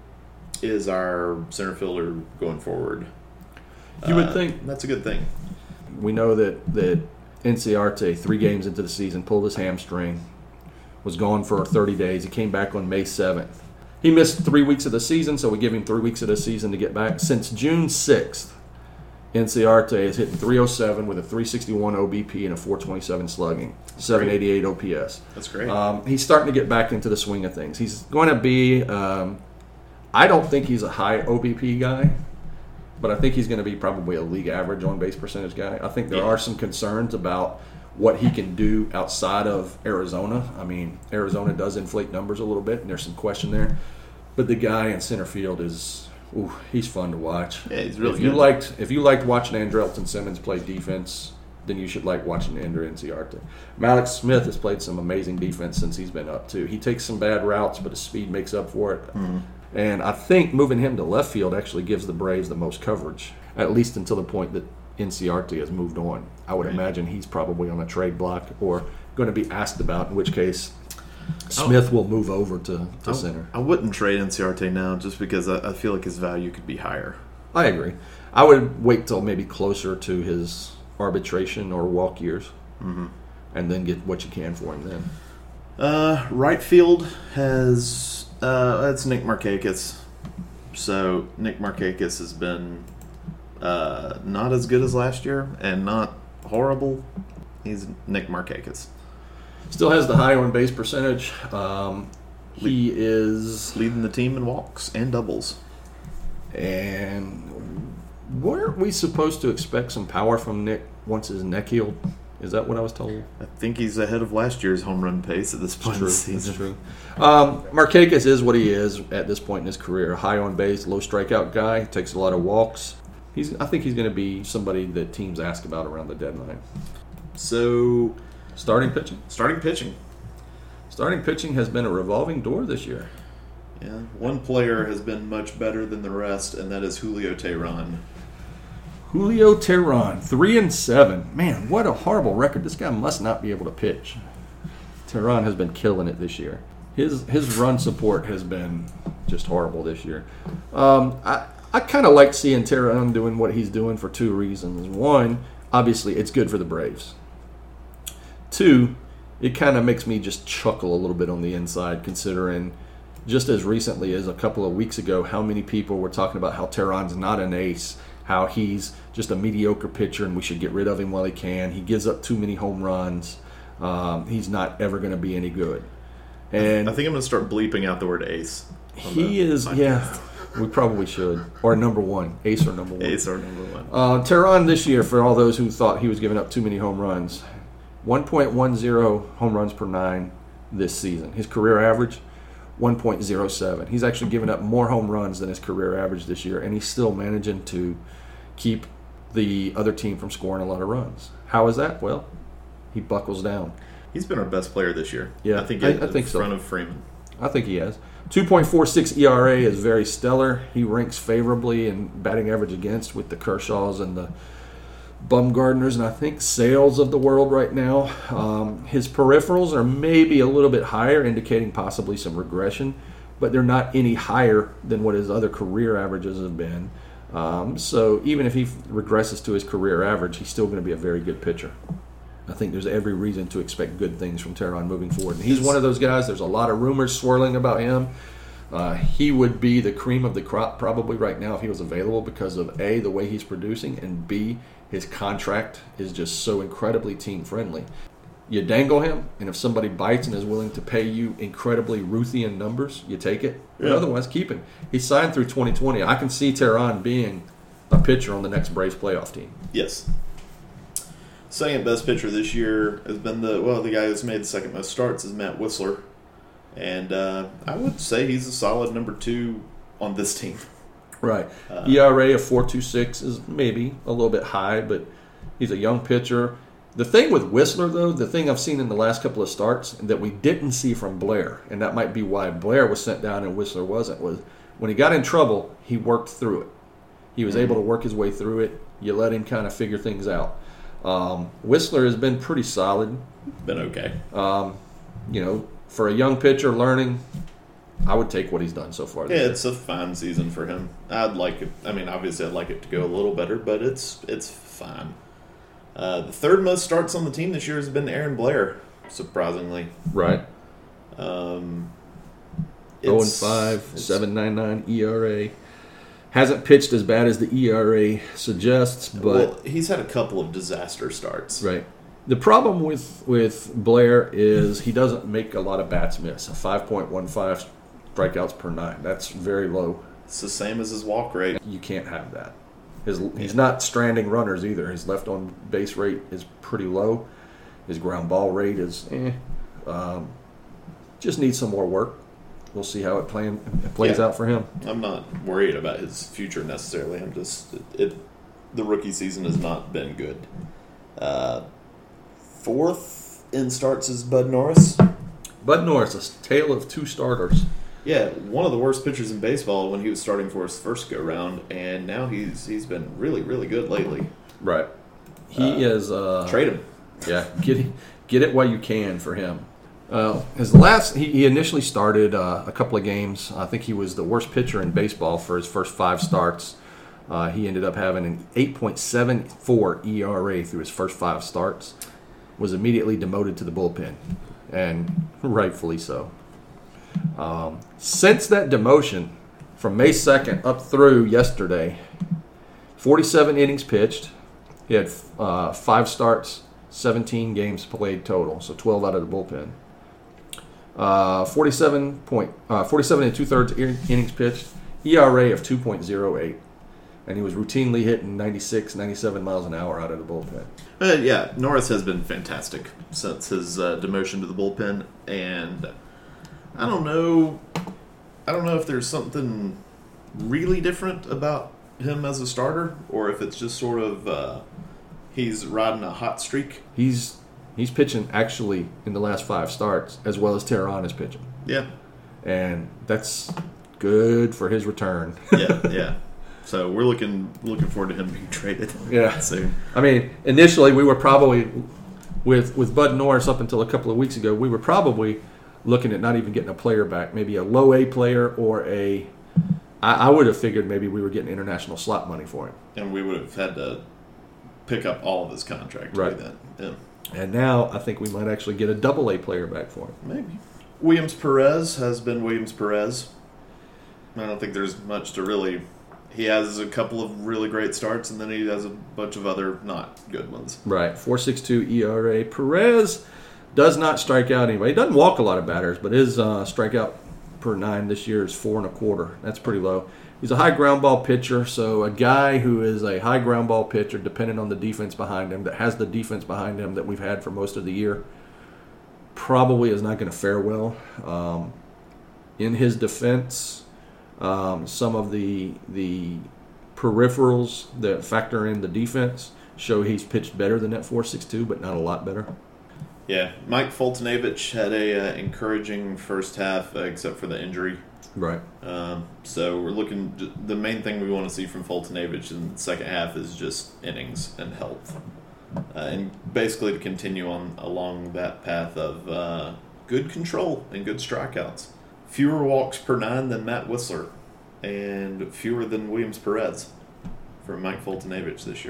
S2: is our center fielder going forward.
S3: You would
S2: uh,
S3: think.
S2: That's a good thing.
S3: We know that, that Inciarte, three games into the season, pulled his hamstring, was gone for thirty days. He came back on May seventh. He missed three weeks of the season, so we give him three weeks of the season to get back. Since June sixth, Inciarte is hitting three oh seven with a three sixty-one O B P and a four twenty-seven slugging, seven eighty-eight O P S.
S2: That's great.
S3: Um, he's starting to get back into the swing of things. He's going to be, um, I don't think he's a high O B P guy, but I think he's going to be probably a league average on base percentage guy. I think there
S2: Yeah.
S3: are some concerns about what he can do outside of Arizona. I mean, Arizona does inflate numbers a little bit, and there's some question there. But the guy in center field is, ooh, he's fun to watch.
S2: Yeah, he's really
S3: if you
S2: good.
S3: liked If you liked watching Andrelton Simmons play defense, then you should like watching Ender Inciarte. Malik Smith has played some amazing defense since he's been up, too. He takes some bad routes, but his speed makes up for it. Mm-hmm. And I think moving him to left field actually gives the Braves the most coverage, at least until the point that Inciarte has moved on. I would
S2: right.
S3: imagine he's probably on a trade block or going to be asked about, in which case Smith will move over to, to
S2: I,
S3: center.
S2: I wouldn't trade Inciarte now just because I, I feel like his value could be higher.
S3: I agree. I would wait till maybe closer to his arbitration or walk years, mm-hmm. and then get what you can for him then.
S2: Uh, right field has uh, that's Nick Markakis. So Nick Markakis has been uh, not as good as last year and not horrible. He's Nick Markakis.
S3: Still has the high on base percentage. Um, he is
S2: leading the team in walks and doubles.
S3: And weren't we supposed to expect some power from Nick once his neck healed? Is that what I was told?
S2: I think he's ahead of last year's home run pace at this point in the season.
S3: That's true. Um, Markakis is what he is at this point in his career. High on base, low strikeout guy, takes a lot of walks. He's. I think he's going to be somebody that teams ask about around the deadline.
S2: So,
S3: starting pitching?
S2: Starting pitching.
S3: Starting pitching has been a revolving door this year.
S2: Yeah, one player has been much better than the rest, and that is Julio Teheran.
S3: Julio Teheran, three and seven. Man, what a horrible record! This guy must not be able to pitch. Teheran has been killing it this year. His his run support has been just horrible this year. Um, I I kind of like seeing Teheran doing what he's doing for two reasons. One, obviously, it's good for the Braves. Two, it kind of makes me just chuckle a little bit on the inside, considering just as recently as a couple of weeks ago, how many people were talking about how Teheran's not an ace, how he's just a mediocre pitcher and we should get rid of him while he can. He gives up too many home runs. Um, he's not ever going to be any good. And
S2: I think I'm going to start bleeping out the word ace.
S3: He is, podcast. yeah, we probably should. Or number one, ace or number one.
S2: Ace or number one.
S3: Uh, Teheran this year, for all those who thought he was giving up too many home runs, one point one oh home runs per nine this season. His career average, one point oh seven. He's actually given up more home runs than his career average this year, and he's still managing to keep the other team from scoring a lot of runs. How is that? Well, he buckles down.
S2: He's been our best player this year.
S3: Yeah,
S2: I think
S3: I,
S2: in
S3: I think
S2: front
S3: so.
S2: of Freeman.
S3: I think he has. two point four six E R A is very stellar. He ranks favorably in batting average against with the Kershaws and the Bumgardners, and I think Sales of the world right now. Um, his peripherals are maybe a little bit higher, indicating possibly some regression, but they're not any higher than what his other career averages have been. Um, so even if he regresses to his career average, he's still going to be a very good pitcher. I think there's every reason to expect good things from Teheran moving forward. And he's one of those guys. There's a lot of rumors swirling about him. Uh, he would be the cream of the crop probably right now if he was available because of A, the way he's producing, and B, his contract is just so incredibly team-friendly. You dangle him, and if somebody bites and is willing to pay you incredibly Ruthian numbers, you take it. But
S2: yeah.
S3: otherwise, keep him. He's signed through twenty twenty. I can see Teheran being a pitcher on the next Braves playoff team.
S2: Yes. Second best pitcher this year has been the, well, the guy who's made the second most starts is Matt Whistler. And uh, I would say he's a solid number two on this team.
S3: Right.
S2: Uh,
S3: E R A of four point two six is maybe a little bit high, but he's a young pitcher. The thing with Whistler, though, the thing I've seen in the last couple of starts that we didn't see from Blair, and that might be why Blair was sent down and Whistler wasn't, was when he got in trouble, he worked through it. He was mm-hmm. able to work his way through it. You let him kind of figure things out. Um, Whistler has been pretty solid.
S2: Been okay.
S3: Um, you know, for a young pitcher learning, I would take what he's done so far.
S2: Yeah, it's a fine season for him. I'd like it. I mean, obviously, I'd like it to go a little better, but it's it's fine. Uh, the third most starts on the team this year has been Aaron Blair, surprisingly.
S3: Right.
S2: Um,
S3: oh and five, seven point nine nine E R A. Hasn't pitched as bad as the E R A suggests, but
S2: well, he's had a couple of disaster starts.
S3: Right. The problem with, with Blair is he doesn't make a lot of bats miss. A five point one five strikeouts per nine. That's very low.
S2: It's the same as his walk rate.
S3: You can't have that. His, he's not stranding runners either. His left on base rate is pretty low. His ground ball rate is eh. Um, just needs some more work. We'll see how it, plan, it plays
S2: yeah.
S3: out for him.
S2: I'm not worried about his future necessarily. I'm just it, it the rookie season has not been good. Uh, fourth in starts is Bud Norris.
S3: Bud Norris, a tale of two starters.
S2: Yeah, one of the worst pitchers in baseball when he was starting for his first go round, and now he's he's been really really good lately.
S3: Right. He uh, is uh,
S2: trade him.
S3: Yeah, get it, get it while you can for him. Uh, his last, he, he initially started uh, a couple of games. I think he was the worst pitcher in baseball for his first five starts. Uh, he ended up having an eight point seven four E R A through his first five starts. Was immediately demoted to the bullpen, and rightfully so. Um, since that demotion, from May second up through yesterday, forty-seven innings pitched. He had uh, five starts, seventeen games played total, so twelve out of the bullpen. Uh, forty-seven point uh, forty-seven and two thirds innings pitched, E R A of two point oh eight, and he was routinely hitting ninety-six, ninety-seven miles an hour out of the bullpen.
S2: Uh, yeah, Norris has been fantastic since his uh, demotion to the bullpen, and I don't know, I don't know if there's something really different about him as a starter, or if it's just sort of uh, he's riding a hot streak.
S3: He's he's pitching actually in the last five starts as well as Teheran is pitching.
S2: Yeah,
S3: and that's good for his return.
S2: yeah, yeah. So we're looking looking forward to him being traded.
S3: Yeah,
S2: soon.
S3: I mean, initially we were probably with with Bud Norris up until a couple of weeks ago. We were probably looking at not even getting a player back, maybe a low A player or a. I, I would have figured maybe we were getting international slot money for him,
S2: and we would have had to pick up all of his contract.
S3: Right.
S2: Then. Yeah.
S3: And now I think we might actually get a double A player back for him.
S2: Maybe. Williams Perez has been Williams Perez. I don't think there's much to really. He has a couple of really great starts, and then he has a bunch of other not good ones.
S3: Right. four point six two E R A. Perez does not strike out anybody. He doesn't walk a lot of batters, but his uh, strikeout per nine this year is four and a quarter. That's pretty low. He's a high ground ball pitcher, so a guy who is a high ground ball pitcher, depending on the defense behind him, that has the defense behind him that we've had for most of the year, probably is not going to fare well. Um, in his defense, um, some of the the peripherals that factor in the defense show he's pitched better than that four point six two, but not a lot better.
S2: Yeah, Mike Foltynewicz had a uh, encouraging first half, uh, except for the injury.
S3: Right.
S2: Um, so we're looking. The main thing we want to see from Foltynewicz in the second half is just innings and health, uh, and basically to continue on along that path of uh, good control and good strikeouts. Fewer walks per nine than Matt Whistler, and fewer than Williams Perez for Mike Foltynewicz this year.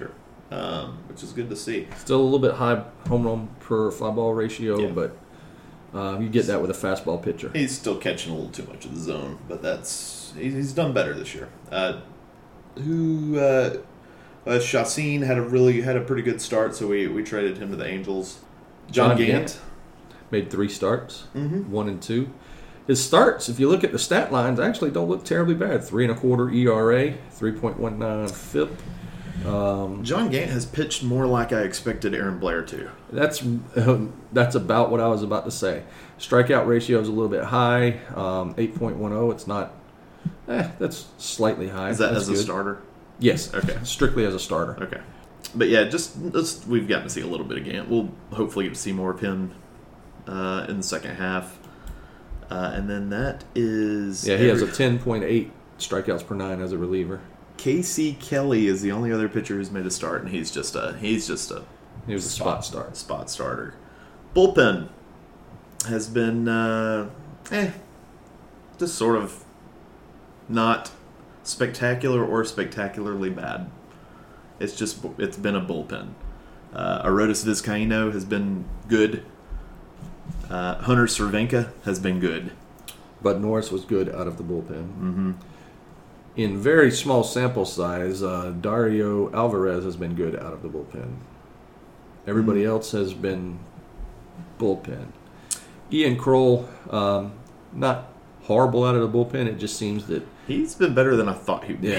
S2: um, which is good to see.
S3: Still a little bit high home run per fly ball ratio,
S2: Yeah.
S3: but uh, you get that with a fastball pitcher.
S2: He's still catching a little too much of the zone, but that's he's, he's done better this year. Uh, who uh, uh, Chacin had a really had a pretty good start, so we, we traded him to the Angels. John,
S3: John
S2: Gant.
S3: Gant. Made three starts,
S2: Mhm.
S3: one and two. His starts, if you look at the stat lines, actually don't look terribly bad. Three and a quarter E R A, three point one nine F I P. Um,
S2: John Gant has pitched more like I expected Aaron Blair to.
S3: that's that's about what I was about to say. Strikeout ratio is a little bit high, um, eight point one oh. It's not, eh, that's slightly high.
S2: Is that
S3: That's
S2: as a
S3: good.
S2: starter?
S3: Yes.
S2: Okay.
S3: Strictly as a starter.
S2: Okay. But yeah, just, just we've gotten to see a little bit of Gant. We'll hopefully get to see more of him uh, in the second half. Uh, and then that is...
S3: Yeah, he has a
S2: every-
S3: ten point eight strikeouts per nine as a reliever.
S2: Casey Kelly is the only other pitcher who's made a start, and he's just a he's just a
S3: He was a spot start.
S2: spot starter. Bullpen has been uh, eh, just sort of not spectacular or spectacularly bad. It's just it's been a bullpen. Uh, Arodys Vizcaíno has been good. Uh, Hunter Cervenka has been good.
S3: But Norris was good out of the bullpen.
S2: Mm-hmm.
S3: In very small sample size, uh, Dario Alvarez has been good out of the bullpen. Everybody
S2: Mm.
S3: else has been bullpen. Ian Kroll, um, not horrible out of the bullpen. It just seems that
S2: He's been better than I thought he would be.
S3: yeah,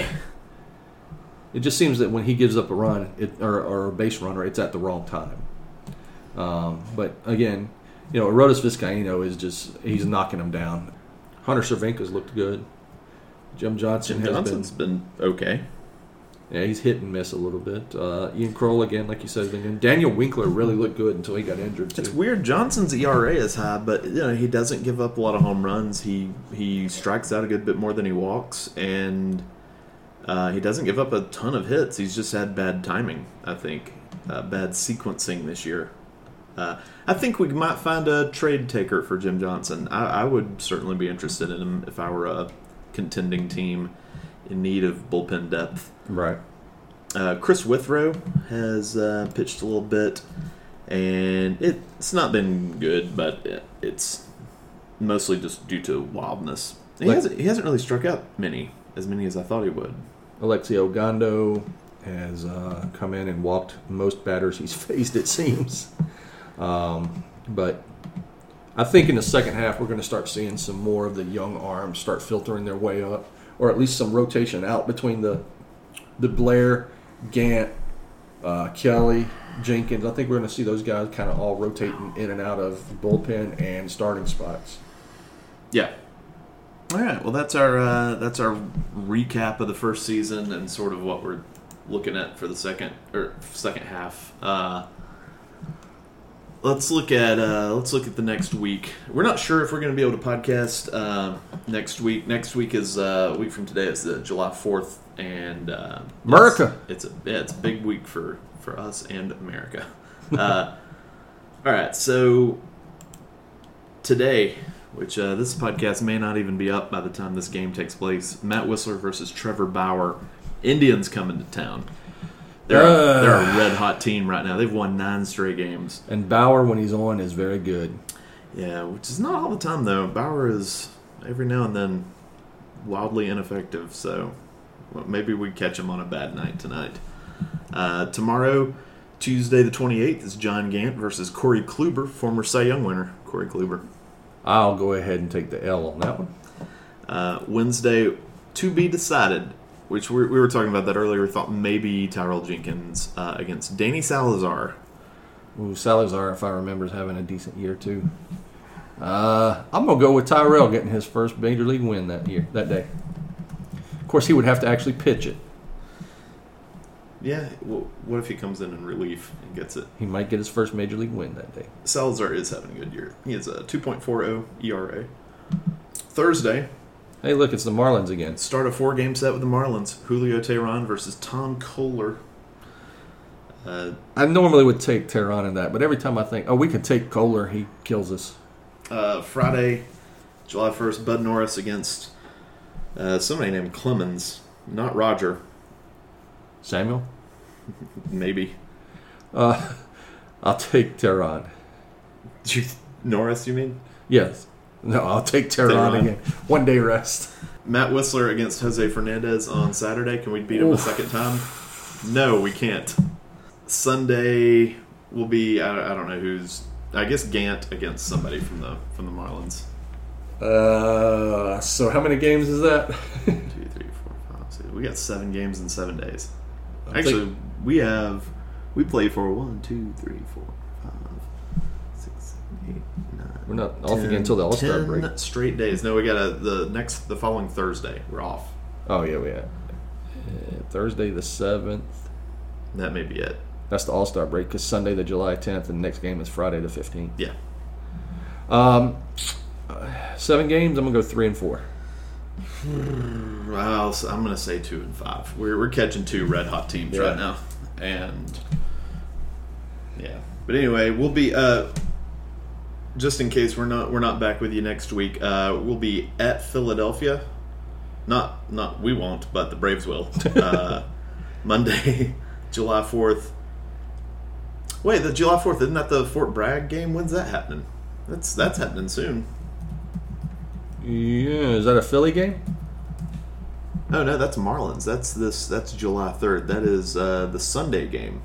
S3: it just seems that when he gives up a run it, or, or a base runner, it's at the wrong time. Um, but again, you know, Arodys Vizcaíno is just he's knocking him down. Hunter Cervenka's looked good. Jim Johnson
S2: Jim
S3: has
S2: Johnson's
S3: been,
S2: been okay.
S3: yeah, he's hit and miss a little bit. Uh, Ian Kroll again, like you said, has been good. Daniel Winkler really looked good until he got injured too.
S2: It's weird. Johnson's E R A is high, but you know he doesn't give up a lot of home runs. He he strikes out a good bit more than he walks, and uh, he doesn't give up a ton of hits. He's just had bad timing, I think, uh, bad sequencing this year. Uh, I think we might find a trade taker for Jim Johnson. I, I would certainly be interested in him if I were a contending team in need of bullpen depth.
S3: Right.
S2: Uh, Chris Withrow has uh, pitched a little bit, and it, it's not been good, but it, it's mostly just due to wildness. He
S3: Like-
S2: hasn't he hasn't really struck out many, as many as I thought he would.
S3: Alexio Gondo has uh, come in and walked most batters he's faced, it seems. Um, but I think in the second half we're going to start seeing some more of the young arms start filtering their way up, or at least some rotation out between the the Blair, Gant, uh, Kelly, Jenkins. I think we're going to see those guys kind of all rotating in and out of bullpen and starting spots.
S2: Yeah. All right. Well, that's our uh, that's our recap of the first season and sort of what we're looking at for the second or second half. Uh, let's look at uh, let's look at the next week. We're not sure if we're going to be able to podcast uh, next week. Next week is uh, a week from today. It's the July fourth, and uh,
S3: America.
S2: It's, it's a yeah, it's a big week for for us and America. Uh, all right, so today, which uh, this podcast may not even be up by the time this game takes place, Matt Whistler versus Trevor Bauer. Indians coming to town. They're,
S3: Uh.
S2: a, they're a red-hot team right now. They've won nine straight games.
S3: And Bauer, when he's on, is very good.
S2: Yeah, which is not all the time, though. Bauer is, every now and then, wildly ineffective, so well, maybe we catch him on a bad night tonight. Uh, tomorrow, Tuesday the twenty-eighth, is John Gant versus Corey Kluber, former Cy Young winner, Corey Kluber.
S3: I'll go ahead and take the L on that one.
S2: Uh, Wednesday, to be decided, which we, we were talking about that earlier. We thought maybe Tyrell Jenkins uh, against Danny Salazar.
S3: Ooh, Salazar, if I remember, is having a decent year too. Uh, I'm gonna go with Tyrell getting his first major league win that year, that day. Of course, he would have to actually pitch it.
S2: Yeah, well, what if he comes in in relief and gets it?
S3: He might get his first major league win that day.
S2: Salazar is having a good year. He has a two point four oh E R A. Thursday,
S3: Hey, look, it's the Marlins again.
S2: start a four-game set with the Marlins. Julio Teheran versus Tom Kohler. Uh,
S3: I normally would take Tehran in that, but every time I think, oh, we could take Kohler, he kills us.
S2: uh, Friday, July first, Bud Norris against uh, somebody named Clemens, not Roger.
S3: Samuel?
S2: Maybe.
S3: Uh, I'll take Tehran.
S2: Norris, you mean?
S3: Yes. No, I'll take Tehran,
S2: Tehran.
S3: again. One day rest.
S2: Matt Whistler against Jose Fernandez on Saturday. Can we beat him
S3: Oof.
S2: a second time? No, we can't. Sunday will be, I, I don't know who's, I guess Gant against somebody from the from the Marlins.
S3: Uh, so how many games is that?
S2: Two, three, four, five, six. We got seven games in seven days.
S3: I
S2: Actually,
S3: think-
S2: we have, we play for one, two, three, four, five, six, seven, eight, nine.
S3: We're not off again until the All-Star
S2: ten
S3: break.
S2: straight days. No, we got a, the next, the following Thursday. We're off.
S3: Oh, yeah, we have. Uh, Thursday the seventh.
S2: That may be it.
S3: That's the All-Star break because Sunday the July tenth and the next game is Friday the fifteenth.
S2: Yeah.
S3: Um, uh, seven games, I'm going to go three and four.
S2: Well, so I'm going to say two and five. We're we're catching two red hot teams
S3: Yeah.
S2: right now, and yeah. But anyway, we'll be uh, just in case we're not we're not back with you next week. Uh, we'll be at Philadelphia. Not not we won't, but the Braves will. Uh, Monday, July fourth. Wait, the July fourth isn't that the Fort Bragg game? When's that happening? That's that's happening soon.
S3: Yeah, is that a Philly game?
S2: Oh no, that's Marlins. That's this. That's July third. That is uh, the Sunday game.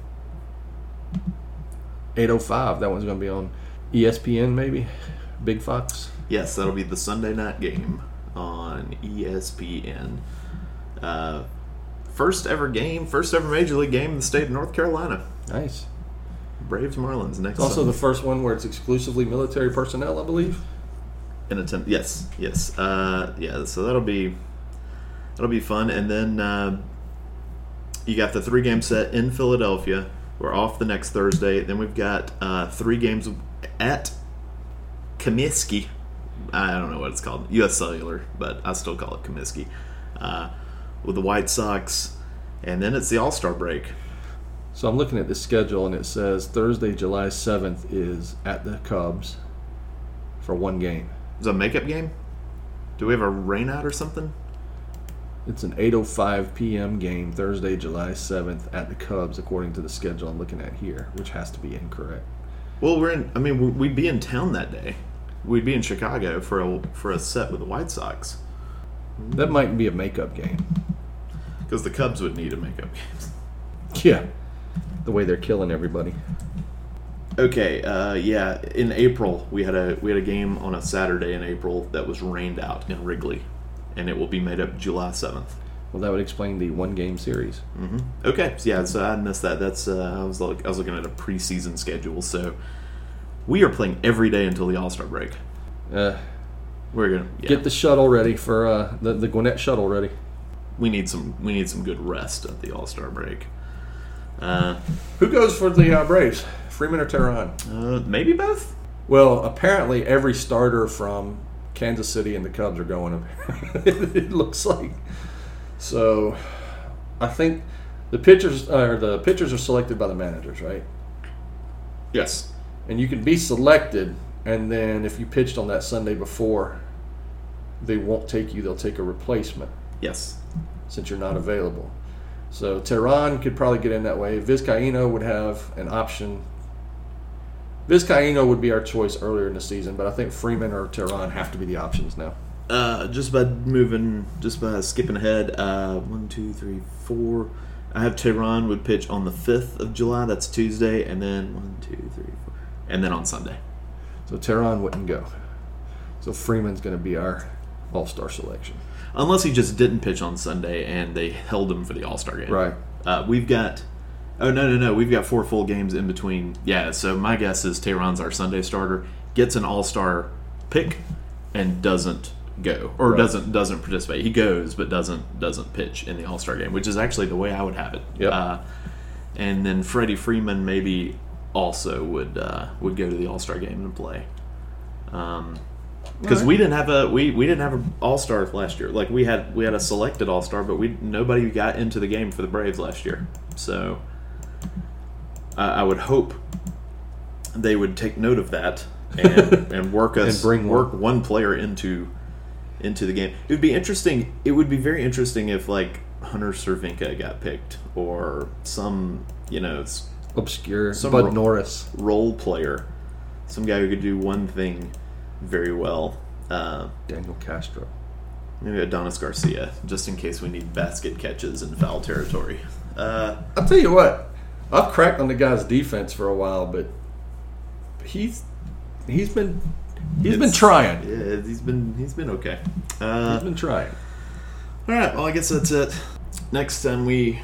S3: eight oh five. That one's going to be on E S P N, maybe? Big Fox?
S2: Yes, that'll be the Sunday night game on E S P N. Uh, first ever game, first ever Major League game in the state of North Carolina.
S3: Nice.
S2: Braves Marlins next.
S3: It's also
S2: Sunday.
S3: the first one where it's exclusively military personnel, I believe.
S2: In attempt, yes, yes, uh, yeah. So that'll be that'll be fun, and then uh, you got the three game set in Philadelphia. We're off the next Thursday. Then we've got uh, three games at Comiskey. I don't know what it's called, U S Cellular, but I still call it Comiskey. Uh, with the White Sox, and then it's the All-Star break.
S3: So I'm looking at the schedule, and it says Thursday, July seventh is at the Cubs for one game.
S2: Is it a makeup game? Do we have a rain out or something?
S3: It's an eight oh five p.m. game, Thursday, July seventh at the Cubs, according to the schedule I'm looking at here, which has to be incorrect.
S2: Well, we're in. I mean, we'd be in town that day. We'd be in Chicago for a for a set with the White Sox
S3: That might be a makeup game.
S2: because the Cubs would need a makeup game.
S3: Yeah. The way they're killing everybody.
S2: Okay, uh, yeah. In April, we had a we had a game on a Saturday in April that was rained out in Wrigley, and it will be made up July seventh.
S3: Well, that would explain the one-game series.
S2: Mm-hmm. Okay, so yeah. So I missed that. That's uh, I was like I was looking at a preseason schedule. So we are playing every day until the All-Star break.
S3: Uh,
S2: We're gonna yeah.
S3: Get the shuttle ready for uh, the the Gwinnett shuttle ready.
S2: we need some we need some good rest at the All-Star break. Uh,
S3: Who goes for the uh, Braves? Freeman or Tehran?
S2: uh, maybe both.
S3: Well, apparently every starter from Kansas City and the Cubs are going. It looks like. So, I think the pitchers or the pitchers are selected by the managers, right?
S2: Yes.
S3: And you can be selected, and then if you pitched on that Sunday before, they won't take you. They'll take a replacement
S2: Yes.
S3: since you're not available. So Tehran could probably get in that way. Vizcaíno would have an option. Vizcaíno would be our choice earlier in the season, but I think Freeman or Tehran have to be the options now.
S2: Uh, just by moving, just by skipping ahead, uh, one, two, three, four. I have Tehran would pitch on the fifth of July. That's Tuesday, and then one, two, three, four, and then on Sunday.
S3: So Tehran wouldn't go. So Freeman's going to be our all-star selection.
S2: Unless he just didn't pitch on Sunday and they held him for the All-Star game.
S3: Right.
S2: Uh, we've got. Oh no no no! We've got four full games in between. Yeah. So my guess is Tehran's our Sunday starter, gets an All-Star pick, and doesn't go or
S3: Right.
S2: doesn't doesn't participate. He goes but doesn't doesn't pitch in the All-Star game, which is actually the way I would have it.
S3: Yep.
S2: Uh, and then Freddie Freeman maybe also would uh, would go to the All-Star game and play. Um, because
S3: Right.
S2: we didn't have a we, we didn't have an All-Star last year. Like we had we had a selected All-Star, but we nobody got into the game for the Braves last year. So uh, I would hope they would take note of that and, and work us
S3: And bring
S2: work one player into into the game. It would be interesting. It would be very interesting if like Hunter Cervenka got picked, or some, you know, s-
S3: Obscure.
S2: Some
S3: Bud
S2: ro-
S3: Norris.
S2: role player, some guy who could do one thing very well. Uh,
S3: Daniel Castro.
S2: maybe Adonis Garcia, just in case we need basket catches in foul territory. Uh,
S3: I'll tell you what. I've cracked on the guy's defense for a while, but he's he's been he's been
S2: it's-
S3: trying.
S2: Yeah, he's been he's been okay. Uh,
S3: He's been trying.
S2: all right, well, I guess that's it. Next time we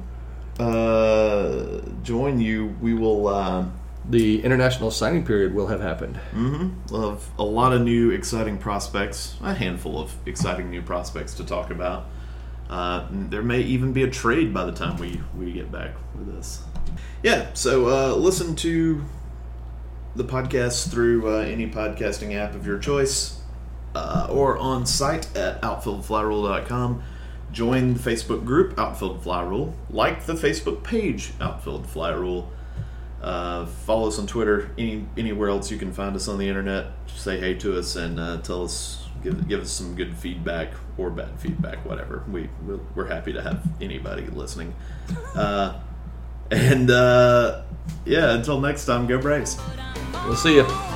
S2: uh, join you, we will. Uh,
S3: The international signing period will have happened.
S2: Mm-hmm. We'll have a lot of new exciting prospects, a handful of exciting new prospects to talk about. Uh, there may even be a trade by the time we, we get back with this. Yeah, so uh, listen to the podcast through uh, any podcasting app of your choice, uh, or on site at outfield fly rule dot com. Join the Facebook group, Outfield Fly Rule. Like the Facebook page, Outfield Fly Rule. Uh, follow us on Twitter, any anywhere else you can find us on the internet. Say hey to us and uh, tell us, give give us some good feedback or bad feedback, whatever. We we'll, we're happy to have anybody listening. Uh, and uh, yeah, until next time, go Braves.
S3: We'll see you.